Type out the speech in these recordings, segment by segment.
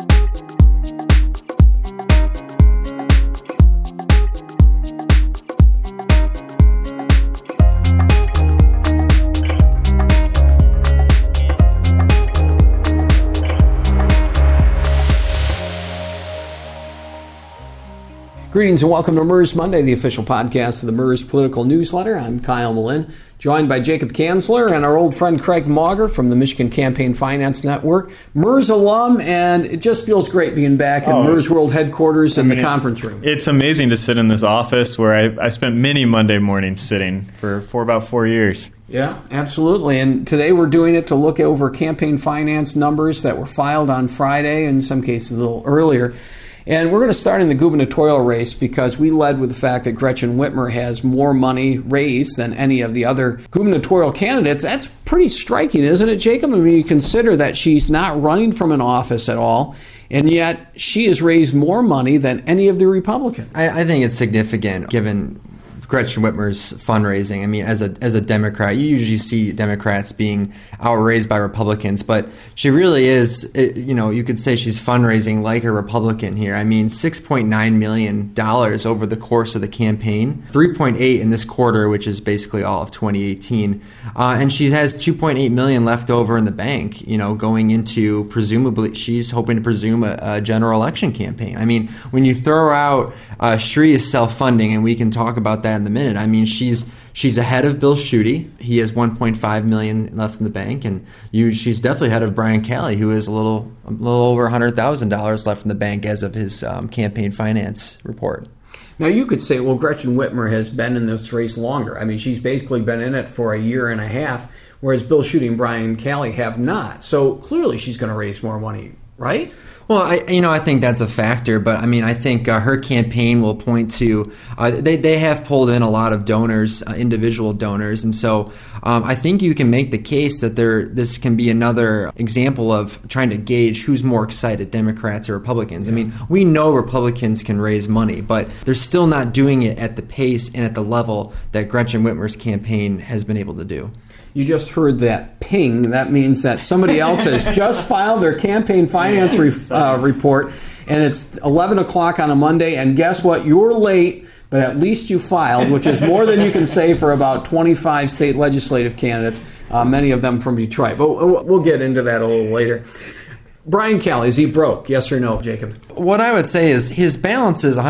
Greetings and welcome to MERS Monday, the official podcast of the MERS Political Newsletter. I'm Kyle Malin, joined by Jacob Kanzler and our old friend Craig Mauger from the Michigan Campaign Finance Network. MERS alum, and it just feels great being back in MERS World Headquarters in the conference room. It's amazing to sit in this office where I spent many Monday mornings sitting for about 4 years. Yeah, absolutely. And today we're doing it to look over campaign finance numbers that were filed on Friday, in some cases a little earlier. And we're going to start in the gubernatorial race because we led with the fact that Gretchen Whitmer has more money raised than any of the other gubernatorial candidates. That's pretty striking, isn't it, Jacob? I mean, you consider that she's not running from an office at all, and yet she has raised more money than any of the Republicans. I think it's significant given Gretchen Whitmer's fundraising. I mean, as a Democrat, you usually see Democrats being outraised by Republicans, but she really is, you could say she's fundraising like a Republican here. I mean, $6.9 million over the course of the campaign, 3.8 in this quarter, which is basically all of 2018. And she has 2.8 million left over in the bank, going into, presumably, she's hoping to presume a general election campaign. I mean, when you throw out Sri is self-funding, and we can talk about that in a minute. I mean, she's ahead of Bill Schuette. He has 1.5 million left in the bank, and she's definitely ahead of Brian Calley, who has a little over $100,000 left in the bank as of his campaign finance report. Now, you could say, well, Gretchen Whitmer has been in this race longer. I mean, she's basically been in it for a year and a half, whereas Bill Schuette and Brian Calley have not. So clearly she's going to raise more money, right? Well, I think that's a factor, but I mean, I think her campaign will point to they have pulled in a lot of donors, individual donors, and so I think you can make the case that this can be another example of trying to gauge who's more excited, Democrats or Republicans. I mean, we know Republicans can raise money, but they're still not doing it at the pace and at the level that Gretchen Whitmer's campaign has been able to do. You just heard that ping. That means that somebody else has just filed their campaign finance report, and it's 11 o'clock on a Monday, and guess what? You're late, but at least you filed, which is more than you can say for about 25 state legislative candidates, many of them from Detroit. But we'll get into that a little later. Brian Calley, is he broke? Yes or no, Jacob? What I would say is his balance is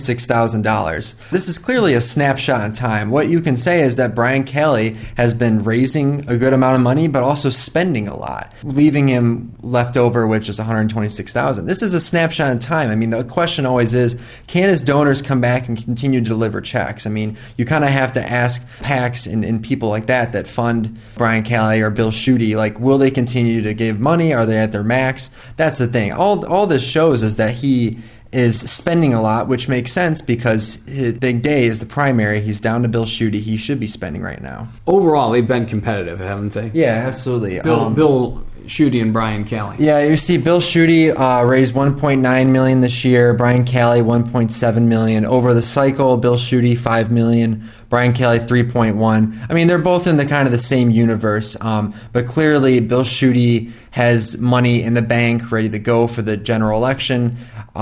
$126,000. This is clearly a snapshot in time. What you can say is that Brian Calley has been raising a good amount of money, but also spending a lot, leaving him left over, which is $126,000. This is a snapshot in time. I mean, the question always is, can his donors come back and continue to deliver checks? I mean, you kind of have to ask PACs and people like that fund Brian Calley or Bill Schuette, like, will they continue to give money? Are they at their max? That's the thing. All this shows is that he is spending a lot, which makes sense because his big day is the primary. He's down to Bill Schuette. He should be spending right now. Overall, they've been competitive, haven't they? Yeah, absolutely. Bill Schuette and Brian Calley. Yeah, you see Bill Schuette raised $1.9 million this year, Brian Calley $1.7 million. Over the cycle, Bill Schuette $5 million, Brian Calley $3.1. I mean, they're both in the kind of the same universe, but clearly Bill Schuette has money in the bank ready to go for the general election.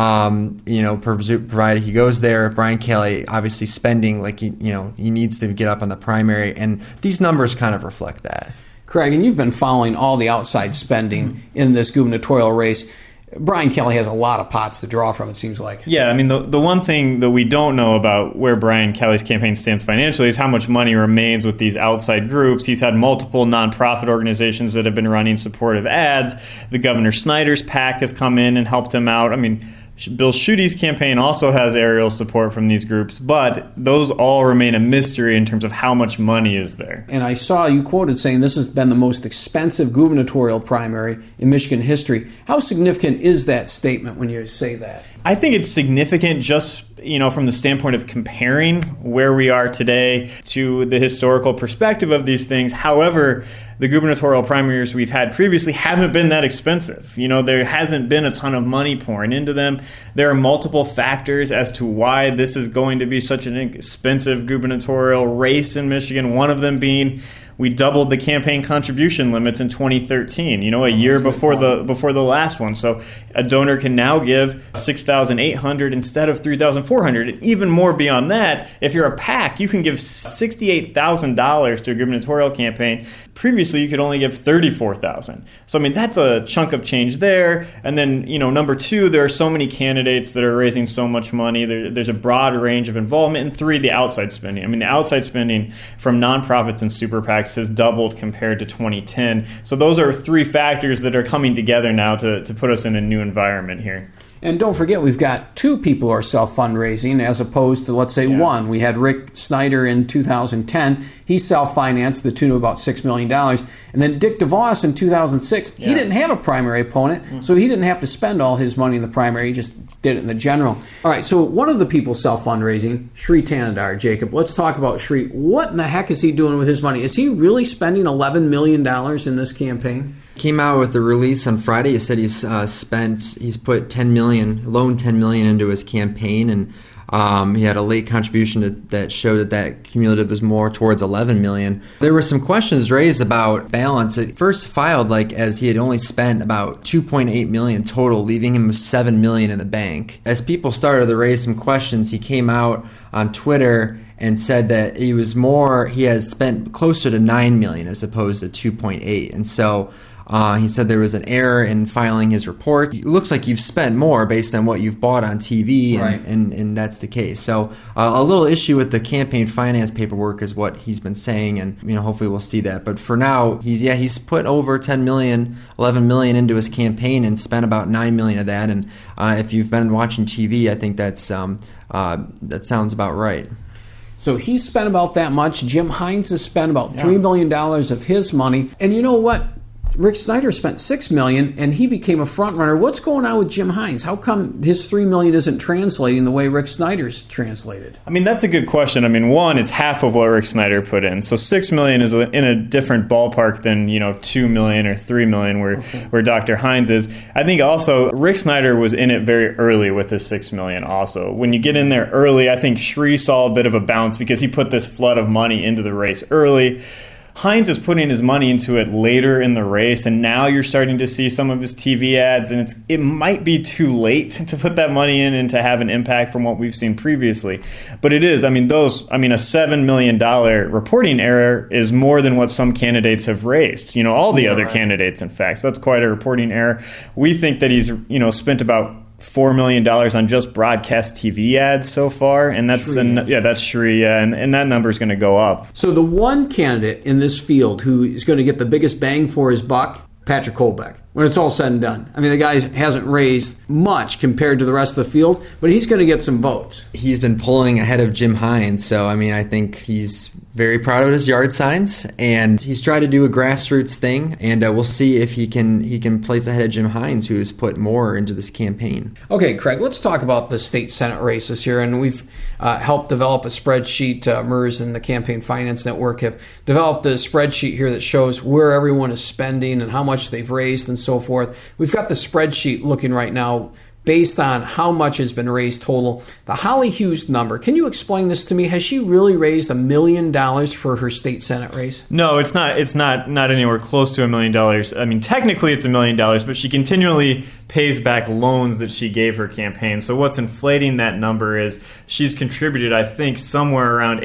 Provided he goes there. Brian Calley obviously spending like he needs to get up on the primary, and these numbers kind of reflect that. Craig, and you've been following all the outside spending in this gubernatorial race. Brian Calley has a lot of pots to draw from, it seems like. Yeah, I mean, the one thing that we don't know about where Brian Calley's campaign stands financially is how much money remains with these outside groups. He's had multiple nonprofit organizations that have been running supportive ads. The Governor Snyder's PAC has come in and helped him out. I mean, Bill Schuette's campaign also has aerial support from these groups, but those all remain a mystery in terms of how much money is there. And I saw you quoted saying this has been the most expensive gubernatorial primary in Michigan history. How significant is that statement when you say that? I think it's significant just from the standpoint of comparing where we are today to the historical perspective of these things. However, the gubernatorial primaries we've had previously haven't been that expensive. There hasn't been a ton of money pouring into them. There are multiple factors as to why this is going to be such an expensive gubernatorial race in Michigan, one of them being We doubled the campaign contribution limits in 2013, a year before the last one. So a donor can now give $6,800 instead of $3,400. And even more beyond that, if you're a PAC, you can give $68,000 to a gubernatorial campaign. Previously, you could only give $34,000. So, that's a chunk of change there. And then, number two, there are so many candidates that are raising so much money. There's a broad range of involvement. And three, the outside spending. The outside spending from nonprofits and super PACs has doubled compared to 2010. So those are three factors that are coming together now to put us in a new environment here. And don't forget, we've got two people who are self-fundraising as opposed to, let's say, one. We had Rick Snyder in 2010. He self-financed the tune of about $6 million. And then Dick DeVos in 2006, he didn't have a primary opponent, so he didn't have to spend all his money in the primary. He just did it in the general. All right, so one of the people self-fundraising, Sri Tanadar, Jacob. Let's talk about Sri. What in the heck is he doing with his money? Is he really spending $11 million in this campaign? Came out with the release on Friday. He said he's put $10 million into his campaign, and he had a late contribution that showed that cumulative was more towards $11 million. There were some questions raised about balance. It first filed as he had only spent about $2.8 million total, leaving him with $7 million in the bank. As people started to raise some questions, he came out on Twitter and said that he has spent closer to $9 million as opposed to $2.8, and so. He said there was an error in filing his report. It looks like you've spent more based on what you've bought on TV, and that's the case. So a little issue with the campaign finance paperwork is what he's been saying, and hopefully we'll see that. But for now, he's put over $11 million into his campaign and spent about $9 million of that. And if you've been watching TV, I think that sounds about right. So he spent about that much. Jim Hines has spent about $3 million of his money. And you know what? Rick Snyder spent $6 million, and he became a front runner. What's going on with Jim Hines? How come his $3 million isn't translating the way Rick Snyder's translated? That's a good question. One, it's half of what Rick Snyder put in. So $6 million is in a different ballpark than $2 million or $3 million where Dr. Hines is. I think also Rick Snyder was in it very early with his $6 million. Also, when you get in there early, I think Sri saw a bit of a bounce because he put this flood of money into the race early. Hines is putting his money into it later in the race, and now you're starting to see some of his TV ads, and it might be too late to put that money in and to have an impact from what we've seen previously. But it is. A $7 million reporting error is more than what some candidates have raised. All the other candidates, in fact. So that's quite a reporting error. We think that he's, spent about $4 million on just broadcast TV ads so far, and that's Sri, and that number is going to go up. So the one candidate in this field who is going to get the biggest bang for his buck, Patrick Kolbeck, when it's all said and done. The guy hasn't raised much compared to the rest of the field, but he's going to get some votes. He's been pulling ahead of Jim Hines, so I think he's very proud of his yard signs, and he's tried to do a grassroots thing, and we'll see if he can place ahead of Jim Hines, who has put more into this campaign. Okay, Craig, let's talk about the state Senate races here, and we've helped develop a spreadsheet. MERS and the Campaign Finance Network have developed a spreadsheet here that shows where everyone is spending and how much they've raised and so forth. We've got the spreadsheet looking right now based on how much has been raised total. The Holly Hughes number, can you explain this to me? Has she really raised $1 million for her state Senate race? No, it's not anywhere close to $1 million. Technically it's $1 million, but she continually pays back loans that she gave her campaign. So what's inflating that number is she's contributed, I think, somewhere around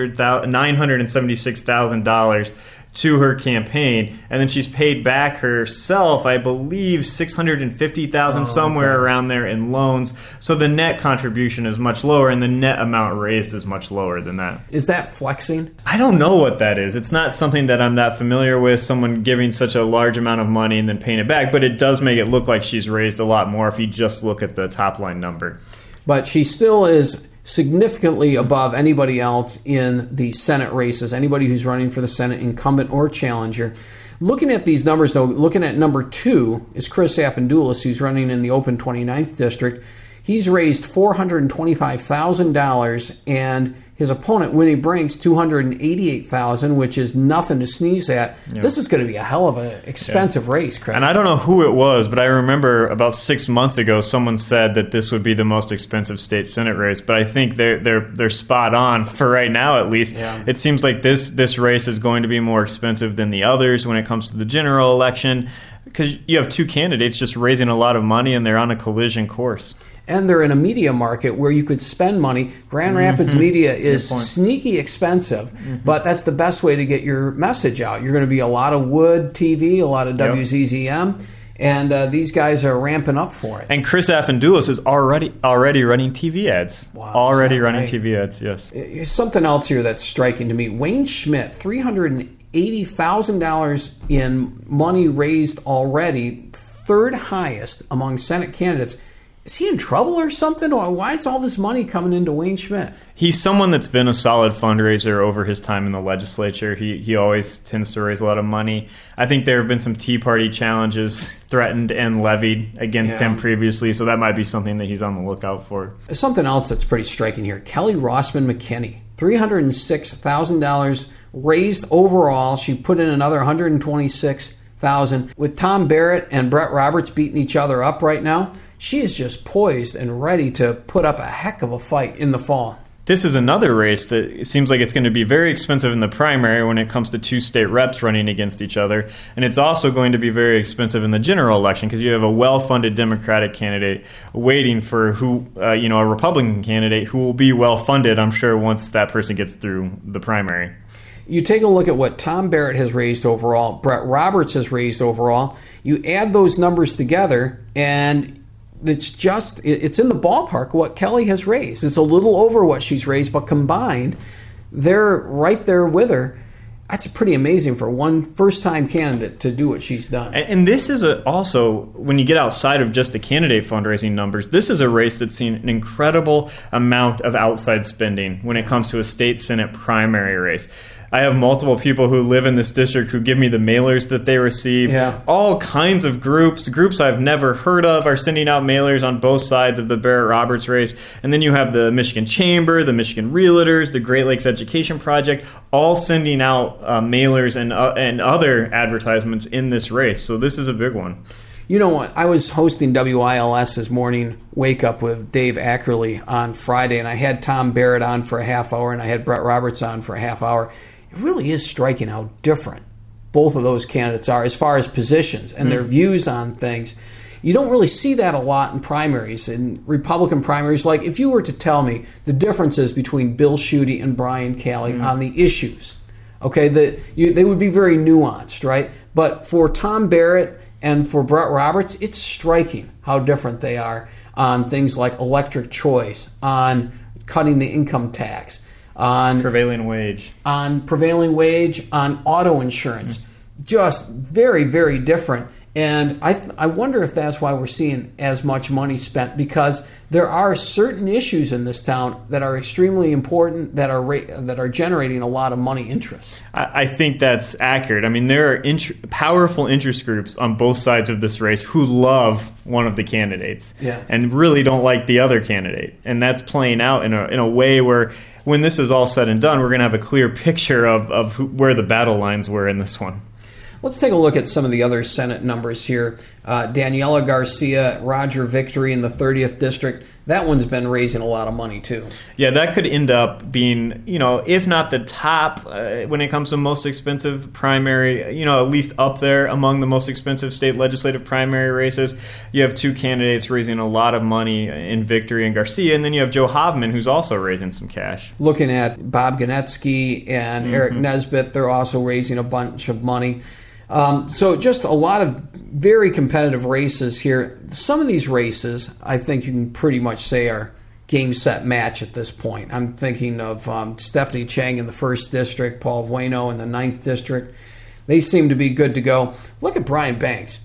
$976,000 to her campaign, and then she's paid back herself, I believe, $650,000 somewhere around there in loans. So the net contribution is much lower, and the net amount raised is much lower than that. Is that flexing? I don't know what that is. It's not something that I'm that familiar with, someone giving such a large amount of money and then paying it back, but it does make it look like she's raised a lot more if you just look at the top line number. But she still is significantly above anybody else in the Senate races, anybody who's running for the Senate, incumbent or challenger. Looking at these numbers, though, looking at number 2 is Chris Afandoulis, who's running in the open 29th district. He's raised $425,000, and His opponent, Winnie Brinks, $288,000, which is nothing to sneeze at. Yep. This is going to be a hell of an expensive race, Craig. And I don't know who it was, but I remember about 6 months ago, someone said that this would be the most expensive state Senate race. But I think they're spot on for right now, at least. Yeah. It seems like this race is going to be more expensive than the others when it comes to the general election, because you have two candidates just raising a lot of money, and they're on a collision course. And they're in a media market where you could spend money. Grand Rapids media is sneaky expensive, but that's the best way to get your message out. You're going to be a lot of Wood TV, a lot of WZZM, and these guys are ramping up for it. And Chris Afendoulis is already running TV ads. Wow, already running TV ads, yes. There's something else here that's striking to me. Wayne Schmidt, $380,000 in money raised already, third highest among Senate candidates. Is he in trouble or something? Or why is all this money coming into Wayne Schmidt? He's someone that's been a solid fundraiser over his time in the legislature. He always tends to raise a lot of money. I think there have been some Tea Party challenges threatened and levied against him previously, so that might be something that he's on the lookout for. Something else that's pretty striking here. Kelly Rossman McKinney, $306,000 raised overall. She put in another $126,000. With Tom Barrett and Brett Roberts beating each other up right now, she is just poised and ready to put up a heck of a fight in the fall. This is another race that seems like it's going to be very expensive in the primary when it comes to two state reps running against each other. And it's also going to be very expensive in the general election because you have a well-funded Democratic candidate waiting for a Republican candidate who will be well-funded, I'm sure, once that person gets through the primary. You take a look at what Tom Barrett has raised overall, Brett Roberts has raised overall. You add those numbers together, and it's in the ballpark what Kelly has raised. It's a little over what she's raised, but combined, they're right there with her. That's pretty amazing for one first-time candidate to do what she's done. And this is also, when you get outside of just the candidate fundraising numbers, this is a race that's seen an incredible amount of outside spending when it comes to a state Senate primary race. I have multiple people who live in this district who give me the mailers that they receive. Yeah. All kinds of groups I've never heard of are sending out mailers on both sides of the Barrett-Roberts race. And then you have the Michigan Chamber, the Michigan Realtors, the Great Lakes Education Project, all sending out mailers and other advertisements in this race. So this is a big one. You know what? I was hosting WILS's morning wake up with Dave Ackerley on Friday, and I had Tom Barrett on for a half hour, and I had Brett Roberts on for a half hour. It really is striking how different both of those candidates are as far as positions and their views on things. You don't really see that a lot in primaries, in Republican primaries. Like if you were to tell me the differences between Bill Schuette and Brian Calley on the issues, okay, they would be very nuanced, right? But for Tom Barrett and for Brett Roberts, it's striking how different they are on things like electric choice, on cutting the income tax, on prevailing wage, on auto insurance. Just very, very different. And I wonder if that's why we're seeing as much money spent, because there are certain issues in this town that are extremely important that are generating a lot of money interest. I think that's accurate. I mean, there are powerful interest groups on both sides of this race who love one of the candidates and really don't like the other candidate. And that's playing out in a way where when this is all said and done, we're going to have a clear picture of where the battle lines were in this one. Let's take a look at some of the other Senate numbers here. Daniela Garcia, Roger Victory in the 30th District. That one's been raising a lot of money, too. Yeah, that could end up being, if not the top when it comes to most expensive primary, at least up there among the most expensive state legislative primary races. You have two candidates raising a lot of money in Victory and Garcia, and then you have Joe Hovman, who's also raising some cash. Looking at Bob Ganetsky and Eric Nesbitt, they're also raising a bunch of money. So just a lot of very competitive races here. Some of these races, I think you can pretty much say are game, set, match at this point. I'm thinking of Stephanie Chang in the 1st District, Paul Bueno in the 9th District. They seem to be good to go. Look at Brian Banks,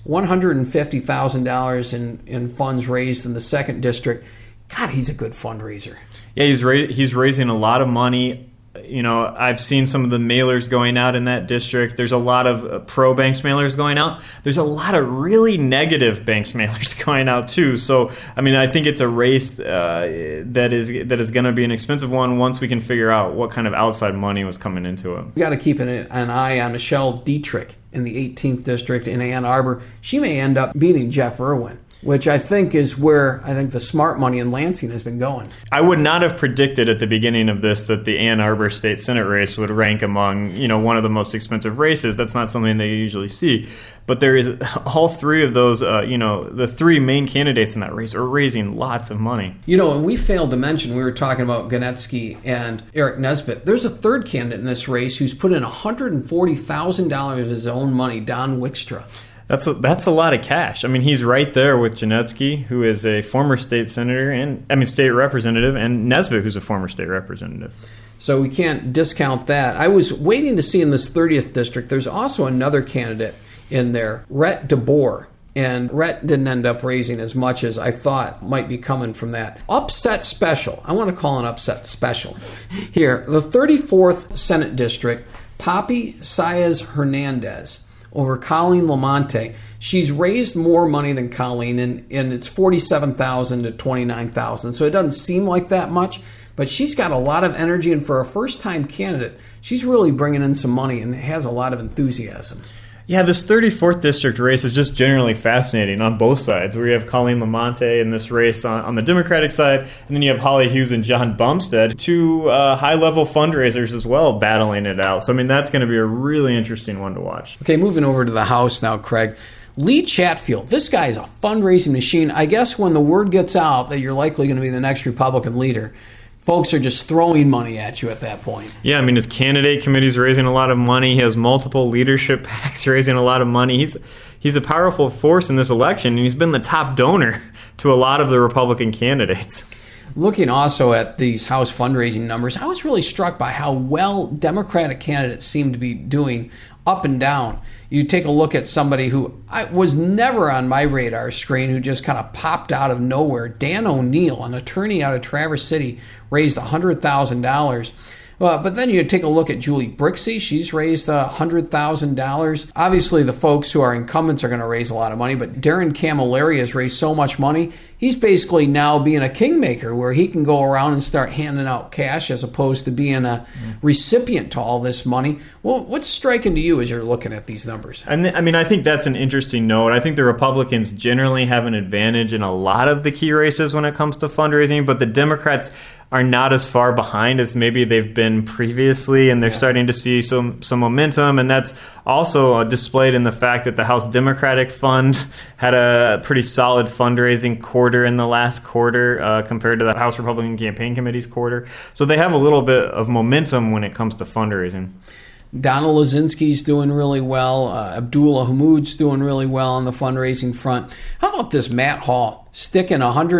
$150,000 in funds raised in the 2nd District. God, he's a good fundraiser. Yeah, he's raising a lot of money I've seen some of the mailers going out in that district. There's a lot of pro-Banks mailers going out. There's a lot of really negative Banks mailers going out too. So, I think it's a race that is going to be an expensive one once we can figure out what kind of outside money was coming into it. We got to keep an eye on Michelle Dietrich in the 18th district in Ann Arbor. She may end up beating Jeff Irwin, which I think is where the smart money in Lansing has been going. I would not have predicted at the beginning of this that the Ann Arbor State Senate race would rank among, one of the most expensive races. That's not something that you usually see. But there is all three of those, the three main candidates in that race are raising lots of money. And we failed to mention, we were talking about Ganetsky and Eric Nesbitt. There's a third candidate in this race who's put in $140,000 of his own money, Don Wickstra. That's a lot of cash. He's right there with Janetsky, who is a former state senator state representative, and Nesbitt, who's a former state representative. So we can't discount that. I was waiting to see in this 30th district, there's also another candidate in there, Rhett DeBoer. And Rhett didn't end up raising as much as I thought might be coming from that. Upset special. I want to call an upset special. Here, the 34th Senate District, Poppy Saez Hernandez over Colleen Lamonte. She's raised more money than Colleen, and it's $47,000 to $29,000. So it doesn't seem like that much, but she's got a lot of energy, and for a first-time candidate, she's really bringing in some money and has a lot of enthusiasm. Yeah, this 34th district race is just generally fascinating on both sides, where you have Colleen Lamonte in this race on the Democratic side, and then you have Holly Hughes and John Bumstead, two high-level fundraisers as well, battling it out. So, that's going to be a really interesting one to watch. Okay, moving over to the House now, Craig. Lee Chatfield, this guy is a fundraising machine. I guess when the word gets out that you're likely going to be the next Republican leader, folks are just throwing money at you at that point. Yeah, his candidate committee's raising a lot of money. He has multiple leadership PACs raising a lot of money. He's a powerful force in this election, and he's been the top donor to a lot of the Republican candidates. Looking also at these House fundraising numbers, I was really struck by how well Democratic candidates seem to be doing up and down. You take a look at somebody who was never on my radar screen, who just kind of popped out of nowhere. Dan O'Neill, an attorney out of Traverse City, raised $100,000. But then you take a look at Julie Brixey. She's raised $100,000. Obviously, the folks who are incumbents are going to raise a lot of money, but Darren Camilleri has raised so much money, he's basically now being a kingmaker, where he can go around and start handing out cash as opposed to being a recipient to all this money. Well, what's striking to you as you're looking at these numbers? I think that's an interesting note. I think the Republicans generally have an advantage in a lot of the key races when it comes to fundraising, but the Democrats are not as far behind as maybe they've been previously, and they're starting to see some momentum, and that's also displayed in the fact that the House Democratic Fund had a pretty solid fundraising quarter in the last quarter compared to the House Republican Campaign Committee's quarter. So they have a little bit of momentum when it comes to fundraising. Donald Lazinski's doing really well. Abdullah Hammoud's doing really well on the fundraising front. How about this Matt Hall sticking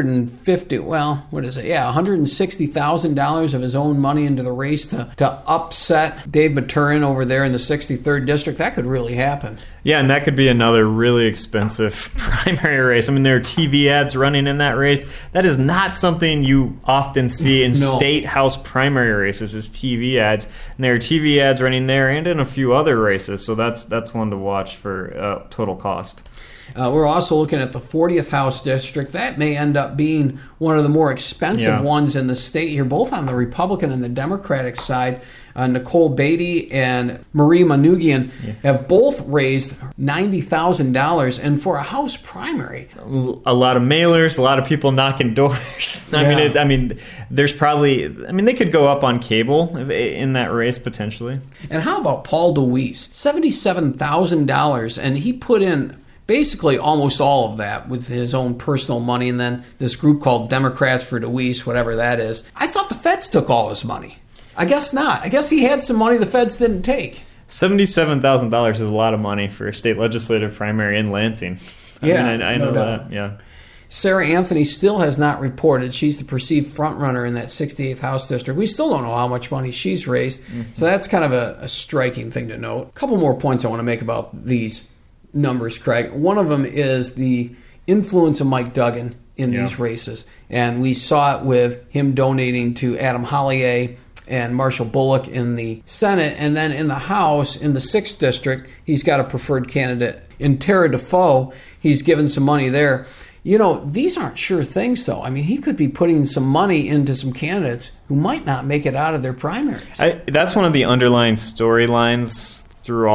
$160,000 of his own money into the race to upset Dave Maturin over there in the 63rd district? That could really happen. Yeah, and that could be another really expensive primary race. There are TV ads running in that race. That is not something you often see in state house primary races, is TV ads. And there are TV ads running there and in a few other races. So that's one to watch for total cost. We're also looking at the 40th House District. That may end up being one of the more expensive ones in the state here, both on the Republican and the Democratic side. Nicole Beatty and Marie Manoogian have both raised $90,000, and for a House primary, a lot of mailers, a lot of people knocking doors. There's probably, they could go up on cable in that race potentially. And how about Paul DeWeese? $77,000, and he put in basically almost all of that with his own personal money, and then this group called Democrats for DeWeese, whatever that is. I thought the feds took all his money. I guess not. I guess he had some money the feds didn't take. $77,000 is a lot of money for a state legislative primary in Lansing. I know that. Yeah. Sarah Anthony still has not reported. She's the perceived front runner in that 68th House District. We still don't know how much money she's raised. So that's kind of a striking thing to note. A couple more points I want to make about these numbers, Craig. One of them is the influence of Mike Duggan in these races. And we saw it with him donating to Adam Hollier and Marshall Bullock in the Senate. And then in the House, in the 6th District, he's got a preferred candidate. In Tara Defoe, he's given some money there. You know, these aren't sure things, though. I mean, he could be putting some money into some candidates who might not make it out of their primaries. That's one of the underlying storylines through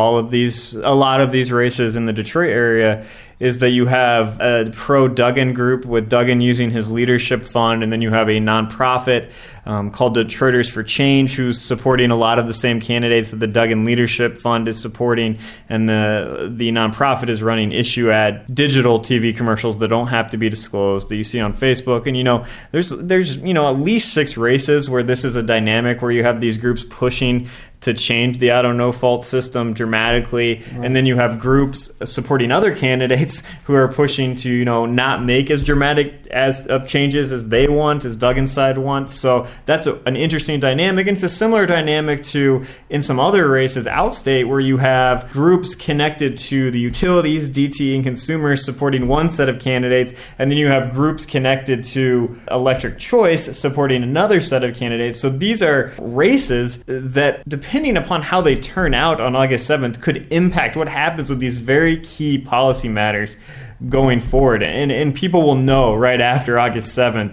a lot of these races in the Detroit area, is that you have a pro-Duggan group with Duggan using his leadership fund, and then you have a nonprofit called Detroiters for Change who's supporting a lot of the same candidates that the Duggan Leadership Fund is supporting, and the nonprofit is running issue ad digital TV commercials that don't have to be disclosed that you see on Facebook. And, you know, there's at least 6 races where this is a dynamic where you have these groups pushing to change the auto no-fault system dramatically, and then you have groups supporting other candidates who are pushing to, you know, not make as dramatic of changes as they want, as Duggan's side wants. So that's an interesting dynamic. And it's a similar dynamic to in some other races outstate where you have groups connected to the utilities, DTE, and consumers supporting one set of candidates, and then you have groups connected to electric choice supporting another set of candidates. So these are races that, depending upon how they turn out on August 7th, could impact what happens with these very key policy matters going forward. And people will know right after August 7th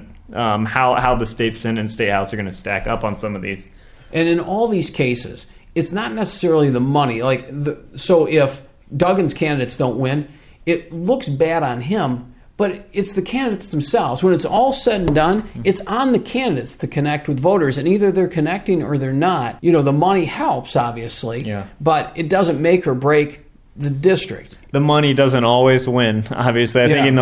how the state Senate and state House are going to stack up on some of these. And in all these cases, it's not necessarily the money. So if Duggan's candidates don't win, it looks bad on him, but it's the candidates themselves. When it's all said and done, it's on the candidates to connect with voters, and either they're connecting or they're not. You know, the money helps, obviously, but it doesn't make or break the district. The money doesn't always win, obviously. I think in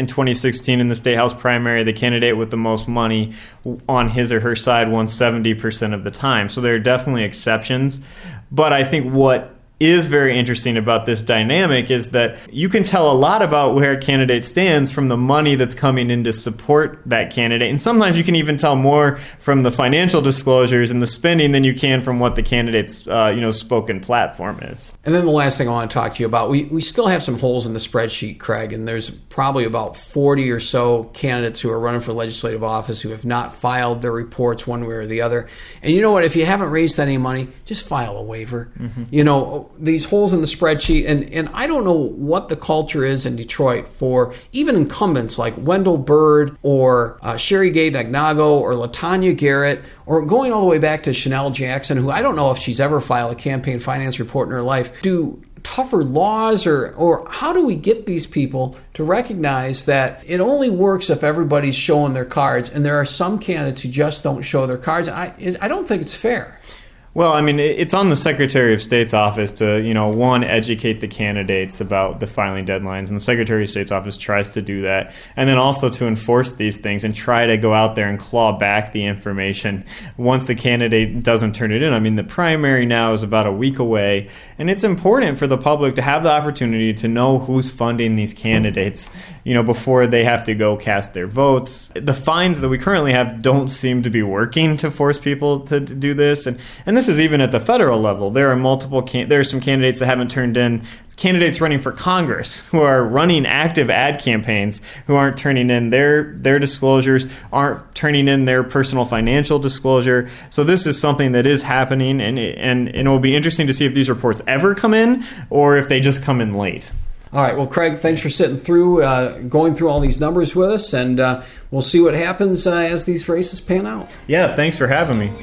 2016 in the State House primary, the candidate with the most money on his or her side won 70% of the time. So there are definitely exceptions. But I think what is very interesting about this dynamic is that you can tell a lot about where a candidate stands from the money that's coming in to support that candidate. And sometimes you can even tell more from the financial disclosures and the spending than you can from what the candidate's spoken platform is. And then the last thing I want to talk to you about, we still have some holes in the spreadsheet, Craig, and there's probably about 40 or so candidates who are running for legislative office who have not filed their reports one way or the other. And you know what? If you haven't raised any money, just file a waiver. Mm-hmm. You know, these holes in the spreadsheet, and I don't know what the culture is in Detroit for even incumbents like Wendell Bird or Sherry Gay Dagnago or LaTanya Garrett, or going all the way back to Chanel Jackson, who I don't know if she's ever filed a campaign finance report in her life. Do tougher laws or how do we get these people to recognize that it only works if everybody's showing their cards, and there are some candidates who just don't show their cards? I don't think it's fair. Well, I mean, it's on the Secretary of State's office to, one, educate the candidates about the filing deadlines, and the Secretary of State's office tries to do that, and then also to enforce these things and try to go out there and claw back the information once the candidate doesn't turn it in. I mean, the primary now is about a week away, and it's important for the public to have the opportunity to know who's funding these candidates, before they have to go cast their votes. The fines that we currently have don't seem to be working to force people to do this, and this is even at the federal level. There are there are some candidates that haven't turned in, candidates running for Congress who are running active ad campaigns who aren't turning in their disclosures, aren't turning in their personal financial disclosure. So this is something that is happening, and it will be interesting to see if these reports ever come in or if they just come in late. All right. Well, Craig, thanks for sitting through, going through all these numbers with us, and we'll see what happens as these races pan out. Yeah, thanks for having me.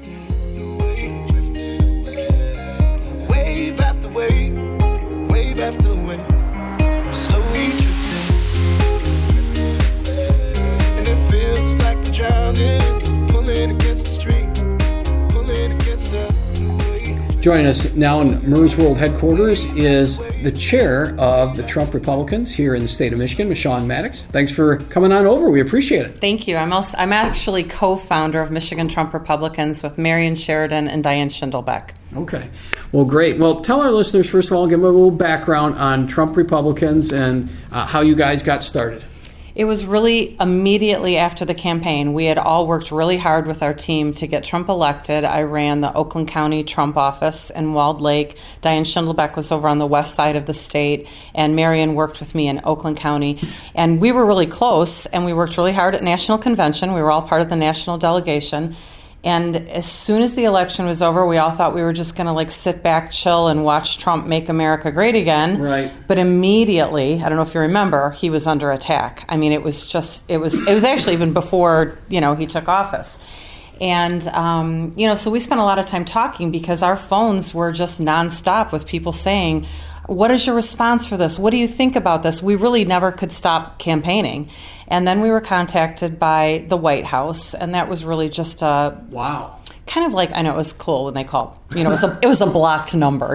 Joining us now in MERS World Headquarters is the chair of the Trump Republicans here in the state of Michigan, Michonne Maddox. Thanks for coming on over. We appreciate it. Thank you. I'm actually co-founder of Michigan Trump Republicans with Marion Sheridan and Diane Schindelbeck. Okay. Well, great. Well, tell our listeners, first of all, give them a little background on Trump Republicans and how you guys got started. It was really immediately after the campaign. We had all worked really hard with our team to get Trump elected. I ran the Oakland County Trump office in Walled Lake. Diane Schindelbeck was over on the west side of the state, and Marion worked with me in Oakland County. And we were really close, and we worked really hard at National Convention. We were all part of the national delegation. And as soon as the election was over, we all thought we were just going to like sit back, chill, and watch Trump make America great again. Right. But immediately, I don't know if you remember, he was under attack. I mean, it was actually even before, he took office. And, so we spent a lot of time talking because our phones were just nonstop with people saying, what is your response for this? What do you think about this? We really never could stop campaigning. And then we were contacted by the White House, and that was really just a... Wow. Kind of like, I know it was cool when they called. It was a blocked number,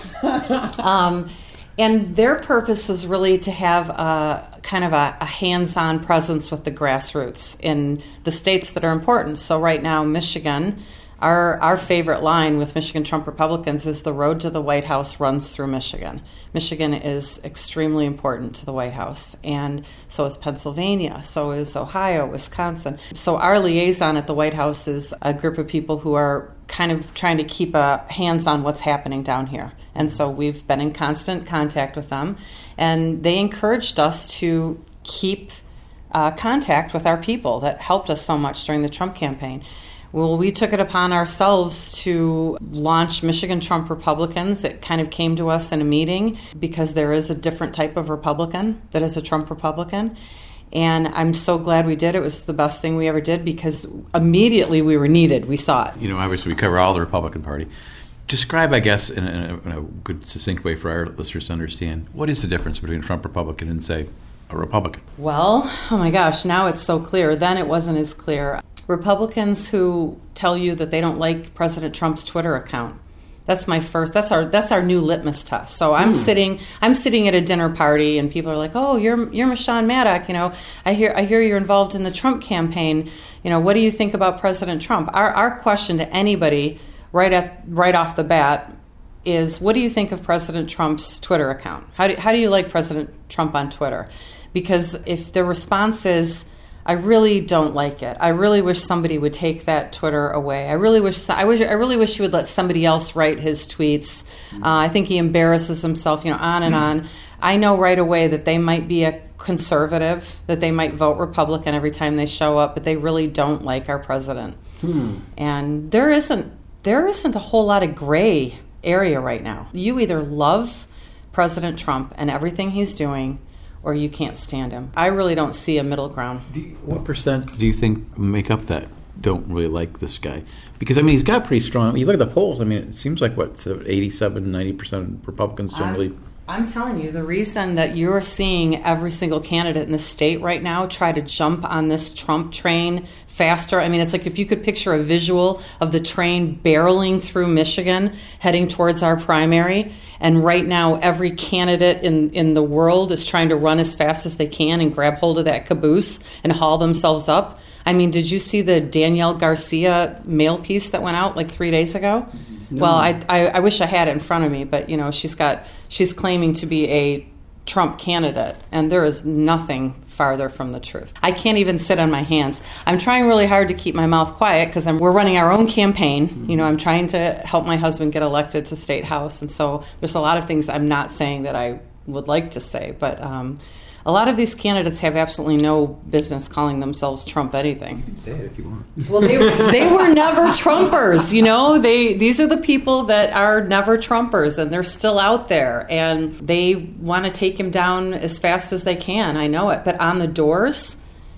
And their purpose is really to have a hands-on presence with the grassroots in the states that are important. So right now, Michigan... Our favorite line with Michigan Trump Republicans is the road to the White House runs through Michigan. Michigan is extremely important to the White House, and so is Pennsylvania, so is Ohio, Wisconsin. So our liaison at the White House is a group of people who are kind of trying to keep hands on what's happening down here. And so we've been in constant contact with them, and they encouraged us to keep contact with our people that helped us so much during the Trump campaign. Well, we took it upon ourselves to launch Michigan Trump Republicans. It kind of came to us in a meeting because there is a different type of Republican that is a Trump Republican. And I'm so glad we did. It was the best thing we ever did because immediately we were needed. We saw it. Obviously we cover all the Republican Party. Describe, I guess, in a good, succinct way for our listeners to understand, what is the difference between a Trump Republican and, say, a Republican? Well, oh my gosh, now it's so clear. Then it wasn't as clear. Republicans who tell you that they don't like President Trump's Twitter account. That's our new litmus test. So I'm sitting at a dinner party and people are like, "Oh, you're Michonne Maddock, I hear you're involved in the Trump campaign. What do you think about President Trump?" Our question to anybody right off the bat is, what do you think of President Trump's Twitter account? How do you like President Trump on Twitter? Because if the response is, I really don't like it. I really wish somebody would take that Twitter away. I really wish he would let somebody else write his tweets. I think he embarrasses himself, on and on. I know right away that they might be a conservative, that they might vote Republican every time they show up, but they really don't like our president. And there isn't a whole lot of gray area right now. You either love President Trump and everything he's doing, or you can't stand him. I really don't see a middle ground. What percent do you think make up that don't really like this guy? Because, he's got pretty strong... You look at the polls, it seems like, 87, 90% Republicans generally... I'm telling you, the reason that you're seeing every single candidate in the state right now try to jump on this Trump train faster. It's like if you could picture a visual of the train barreling through Michigan, heading towards our primary, and right now every candidate in the world is trying to run as fast as they can and grab hold of that caboose and haul themselves up. Did you see the Danielle Garcia mail piece that went out like 3 days ago? No. Well, I wish I had it in front of me, but she's claiming to be a Trump candidate, and there is nothing farther from the truth. I can't even sit on my hands. I'm trying really hard to keep my mouth quiet because we're running our own campaign. I'm trying to help my husband get elected to State House, and so there's a lot of things I'm not saying that I would like to say, but a lot of these candidates have absolutely no business calling themselves Trump anything. You can say it if you want. Well, they were never Trumpers, These are the people that are never Trumpers, and they're still out there, and they want to take him down as fast as they can. I know it. But on the doors,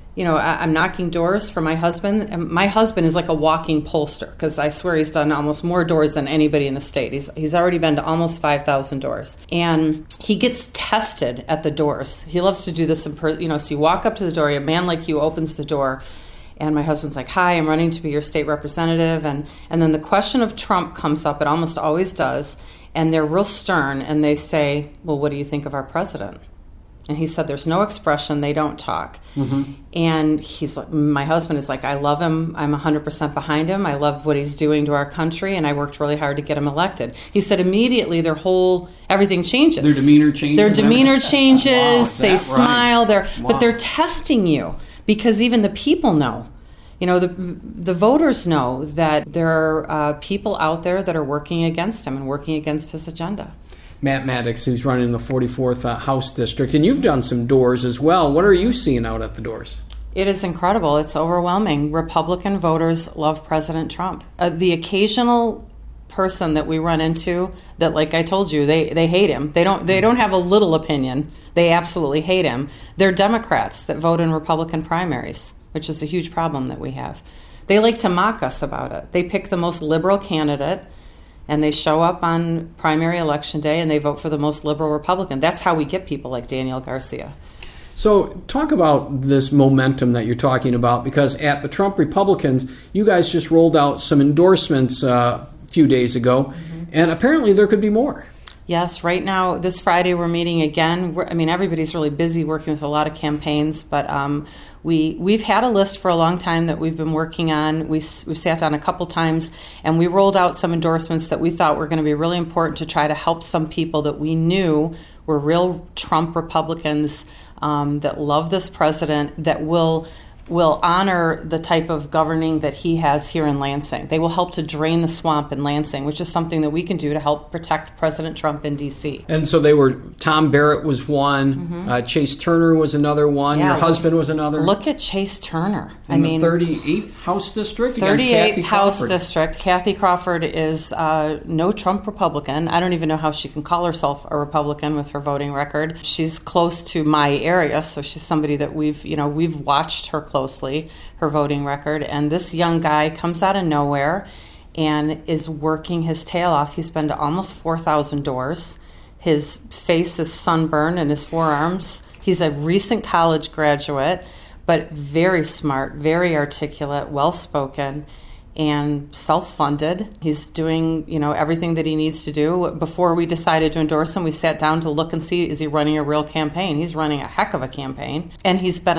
I'm knocking doors for my husband. And my husband is like a walking pollster because I swear he's done almost more doors than anybody in the state. He's already been to almost 5,000 doors. And he gets tested at the doors. He loves to do this in person. So you walk up to the door, a man like you opens the door, and my husband's like, "Hi, I'm running to be your state representative." And then the question of Trump comes up. It almost always does. And they're real stern, and they say, "Well, what do you think of our president?" And he said, "There's no expression. They don't talk." Mm-hmm. And he's like, my husband is like, "I love him. I'm 100% behind him. I love what he's doing to our country, and I worked really hard to get him elected." He said immediately everything changes. Their demeanor changes. Wow, they smile. Right? But they're testing you because even the people know. The voters know that there are people out there that are working against him and working against his agenda. Matt Maddox, who's running the 44th House District, and you've done some doors as well. What are you seeing out at the doors? It is incredible. It's overwhelming. Republican voters love President Trump. The occasional person that we run into that, like I told you, they hate him. They don't have a little opinion. They absolutely hate him. They're Democrats that vote in Republican primaries, which is a huge problem that we have. They like to mock us about it. They pick the most liberal candidate, and they show up on primary election day and they vote for the most liberal Republican. That's how we get people like Daniel Garcia. So talk about this momentum that you're talking about, because at the Trump Republicans, you guys just rolled out some endorsements a few days ago, and apparently there could be more. Yes, right now, this Friday, we're meeting again. Everybody's really busy working with a lot of campaigns, but we've had a list for a long time that we've been working on. We've sat down a couple times, and we rolled out some endorsements that we thought were going to be really important to try to help some people that we knew were real Trump Republicans that love this president, that will honor the type of governing that he has here in Lansing. They will help to drain the swamp in Lansing, which is something that we can do to help protect President Trump in D.C. And so Tom Barrett was one, Chase Turner was another one, your husband was another. Look at Chase Turner. In the 38th House District against 38th Kathy House Crawford. District. Kathy Crawford is no Trump Republican. I don't even know how she can call herself a Republican with her voting record. She's close to my area, so she's somebody that we've watched her closely, her voting record. And this young guy comes out of nowhere and is working his tail off. He's been to almost 4,000 doors. His face is sunburned and his forearms. He's a recent college graduate, but very smart, very articulate, well-spoken, and self-funded. He's doing, everything that he needs to do. Before we decided to endorse him, we sat down to look and see, is he running a real campaign? He's running a heck of a campaign. And he's been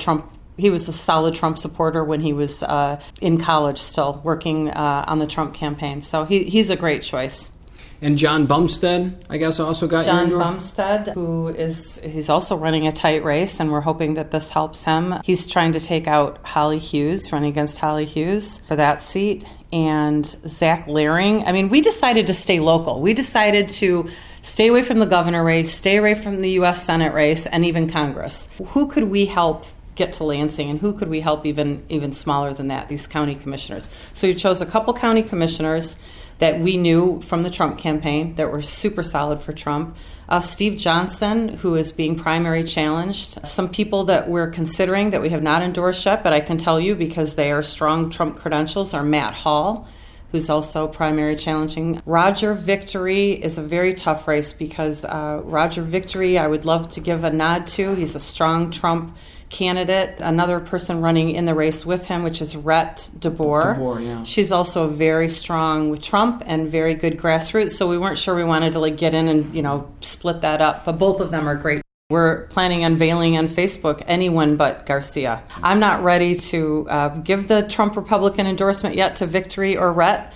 he was a solid Trump supporter when he was in college still, working on the Trump campaign. So he's a great choice. And John Bumstead, I guess, also got John your Bumstead, he's also running a tight race, and we're hoping that this helps him. He's trying to take out Holly Hughes, running against Holly Hughes for that seat, and Zach Leering. We decided to stay local. We decided to stay away from the governor race, stay away from the U.S. Senate race, and even Congress. Who could we help get to Lansing, and who could we help even smaller than that, these county commissioners? So we chose a couple county commissioners that we knew from the Trump campaign that were super solid for Trump. Steve Johnson, who is being primary challenged. Some people that we're considering that we have not endorsed yet, but I can tell you because they are strong Trump credentials, are Matt Hall, who's also primary challenging. Roger Victory is a very tough race because Roger Victory, I would love to give a nod to. He's a strong Trump candidate. Another person running in the race with him, which is Rhett DeBoer. Yeah. She's also very strong with Trump and very good grassroots, so we weren't sure we wanted to get in and split that up, but both of them are great. We're planning on unveiling on Facebook anyone but Garcia. I'm not ready to give the Trump Republican endorsement yet to Victory or Rhett,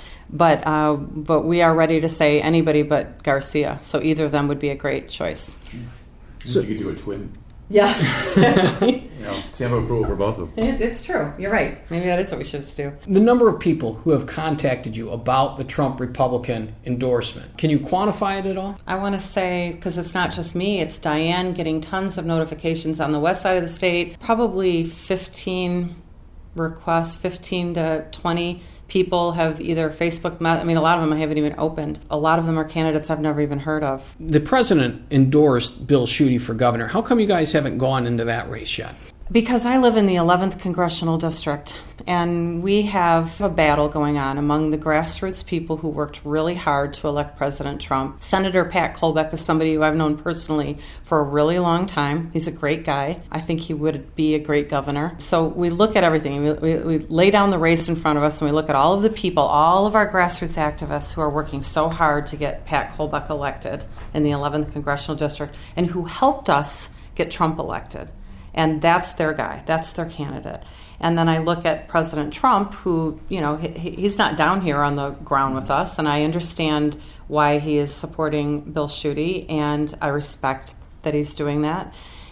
but we are ready to say anybody but Garcia. So either of them would be a great choice. So you could do a twin. Yeah, exactly. Stamp of approval for both of them. It's true. You're right. Maybe that is what we should do. The number of people who have contacted you about the Trump Republican endorsement, can you quantify it at all? I want to say, because it's not just me, it's Diane getting tons of notifications on the west side of the state, probably 15 requests, 15 to 20 people have either Facebook, a lot of them I haven't even opened. A lot of them are candidates I've never even heard of. The president endorsed Bill Schuette for governor. How come you guys haven't gone into that race yet? Because I live in the 11th Congressional District, and we have a battle going on among the grassroots people who worked really hard to elect President Trump. Senator Pat Colbeck is somebody who I've known personally for a really long time. He's a great guy. I think he would be a great governor. So we look at everything. We lay down the race in front of us, and we look at all of the people, all of our grassroots activists who are working so hard to get Pat Colbeck elected in the 11th Congressional District, and who helped us get Trump elected. And that's their guy. That's their candidate. And then I look at President Trump, who, he's not down here on the ground with us, and I understand why he is supporting Bill Schuette, and I respect that he's doing that.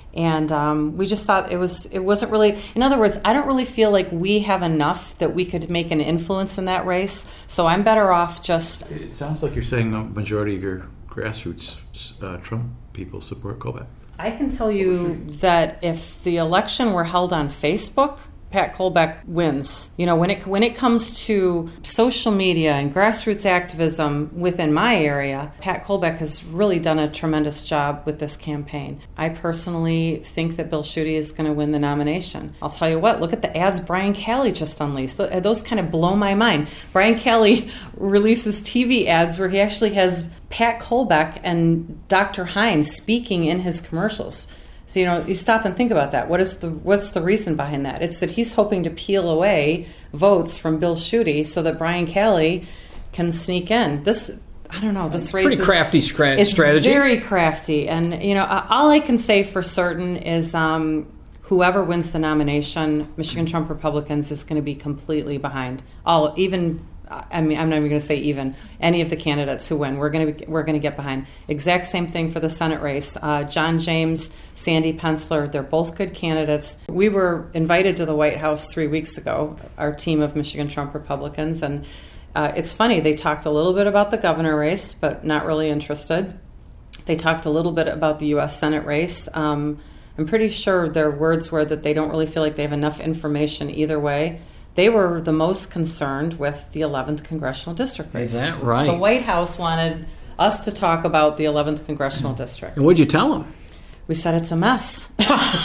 And we just thought it wasn't really, in other words, I don't really feel like we have enough that we could make an influence in that race. So I'm better off just... It sounds like you're saying the majority of your grassroots Trump people support Colbeck. I can tell you that if the election were held on Facebook, Pat Kolbeck wins. You know, when it comes to social media and grassroots activism within my area, Pat Kolbeck has really done a tremendous job with this campaign. I personally think that Bill Schuette is going to win the nomination. I'll tell you what, look at the ads Brian Calley just unleashed. Those kind of blow my mind. Brian Calley releases TV ads where he actually has Pat Kolbeck and Dr. Hines speaking in his commercials. So, you know, you stop and think about that. What's the reason behind that? It's that he's hoping to peel away votes from Bill Schuette so that Brian Calley can sneak in. This race pretty crafty strategy. It's very crafty. And, you know, all I can say for certain is whoever wins the nomination, Michigan Trump Republicans is going to be completely behind. I'm not even going to say even any of the candidates who win. We're going to get behind. Exact same thing for the Senate race. John James, Sandy Pensler, they're both good candidates. We were invited to the White House 3 weeks ago, our team of Michigan Trump Republicans, and it's funny. They talked a little bit about the governor race, but not really interested. They talked a little bit about the U.S. Senate race. I'm pretty sure their words were that they don't really feel like they have enough information either way. They were the most concerned with the 11th Congressional District race. Is that right? The White House wanted us to talk about the 11th Congressional District. And what'd you tell them? We said it's a mess.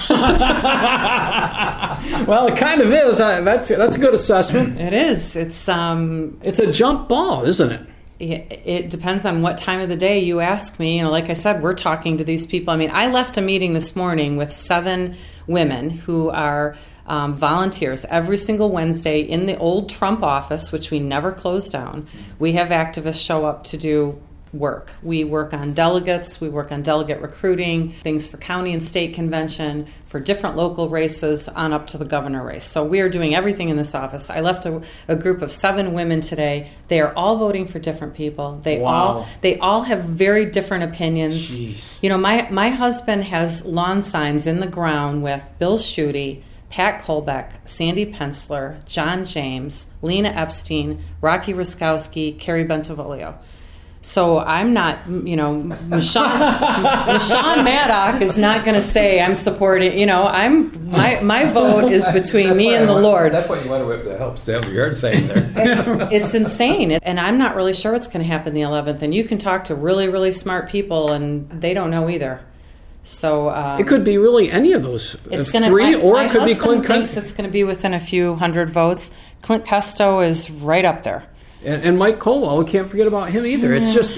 Well, it kind of is. That's a good assessment. It is. It's a jump ball, isn't it? It depends on what time of the day you ask me. You know, like I said, we're talking to these people. I mean, I left a meeting this morning with 7 women who are volunteers every single Wednesday in the old Trump office, which we never closed down. We have activists show up to do work. We work on delegates, we work on delegate recruiting, things for county and state convention, for different local races, on up to the governor race. So we are doing everything in this office. I left a group of 7 women today. They are all voting for different people. They all have very different opinions. Jeez. You know, my husband has lawn signs in the ground with Bill Schuette, Pat Kolbeck, Sandy Pensler, John James, Lena Epstein, Rocky Ruskowski, Carrie Bentivolio. So I'm not, you know, Michonne Maddock is not going to say I'm supporting, you know, my vote is between me and the Lord. At that point, you wonder if that helps to have your yard sign there. It's insane. And I'm not really sure what's going to happen the 11th. And you can talk to really, really smart people, and they don't know either. So it could be really any of those it's three, or it could be Clint Custo. Thinks it's going to be within a few hundred votes. Clint Custo is right up there. And Mike Colwell, we can't forget about him either.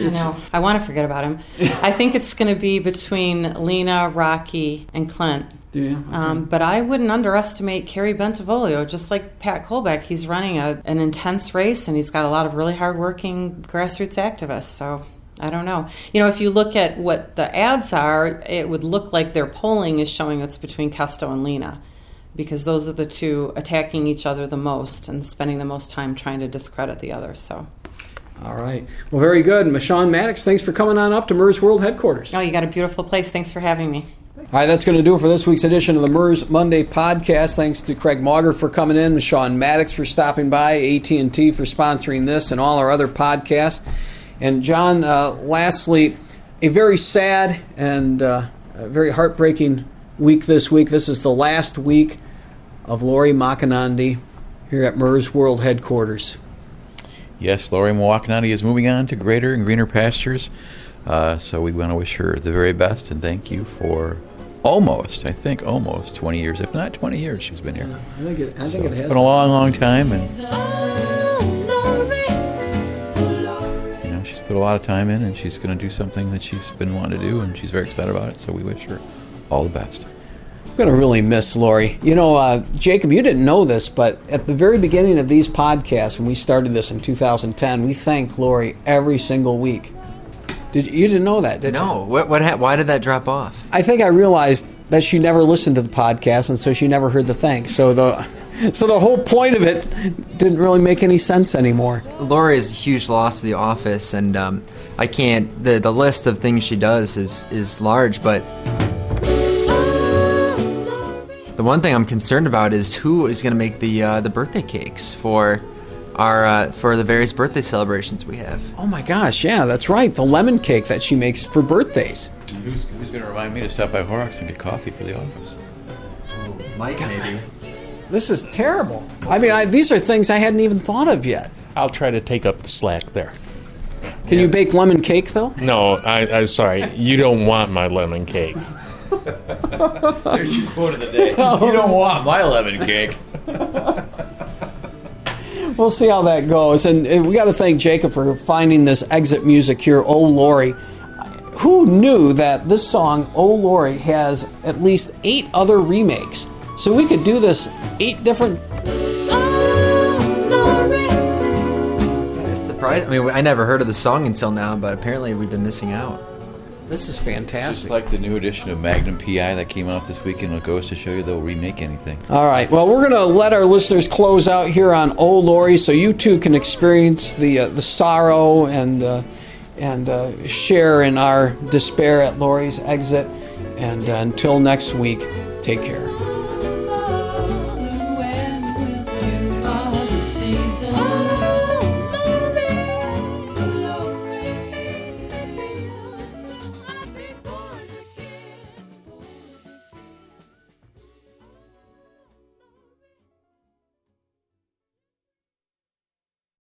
I want to forget about him. I think it's going to be between Lena, Rocky, and Clint. Do you? Okay. But I wouldn't underestimate Carrie Bentivolio. Just like Pat Kolbeck, he's running an intense race, and he's got a lot of really hardworking grassroots activists. So I don't know. You know, if you look at what the ads are, it would look like their polling is showing it's between Custo and Lena, because those are the two attacking each other the most and spending the most time trying to discredit the other. So, all right. Well, very good. Michonne Maddox, thanks for coming on up to MERS World Headquarters. Oh, you got a beautiful place. Thanks for having me. All right, that's going to do it for this week's edition of the MERS Monday podcast. Thanks to Craig Mauger for coming in, Michonne Maddox for stopping by, AT&T for sponsoring this and all our other podcasts. And John, lastly, a very sad and a very heartbreaking week this week. This is the last week of Lori Makanandi here at MERS World Headquarters. Yes, Lori Makanandi is moving on to greater and greener pastures. So we want to wish her the very best and thank you for almost 20 years, if not 20 years she's been here. I think it has been a long, long time. And you know, she's put a lot of time in, and she's going to do something that she's been wanting to do, and she's very excited about it. So we wish her all the best. I'm going to really miss Lori. You know, Jacob, you didn't know this, but at the very beginning of these podcasts, when we started this in 2010, we thanked Lori every single week. You didn't know that, did you? No. Why did that drop off? I think I realized that she never listened to the podcast, and so she never heard the thanks. So the whole point of it didn't really make any sense anymore. Lori is a huge loss to the office, and I can't. The list of things she does is large, but the one thing I'm concerned about is who is going to make the birthday cakes for the various birthday celebrations we have. Oh my gosh, yeah, that's right. The lemon cake that she makes for birthdays. Who's going to remind me to stop by Horrocks and get coffee for the office? Mike, maybe. This is terrible. I mean, these are things I hadn't even thought of yet. I'll try to take up the slack there. Can you bake lemon cake, though? No, I'm sorry. You don't want my lemon cake. There's your quote of the day. You don't want my lemon cake. We'll see how that goes. And we got to thank Jacob for finding this exit music here, Oh Lori. Who knew that this song, Oh Lori, has at least 8 other remakes? So we could do this 8 different... It's surprising. I mean, I never heard of the song until now, but apparently we've been missing out. This is fantastic. Just like the new edition of Magnum P.I. that came out this weekend. It goes to show you they'll remake anything. All right. Well, we're going to let our listeners close out here on Oh Lori, so you too can experience the sorrow and share in our despair at Lori's exit. And until next week, take care.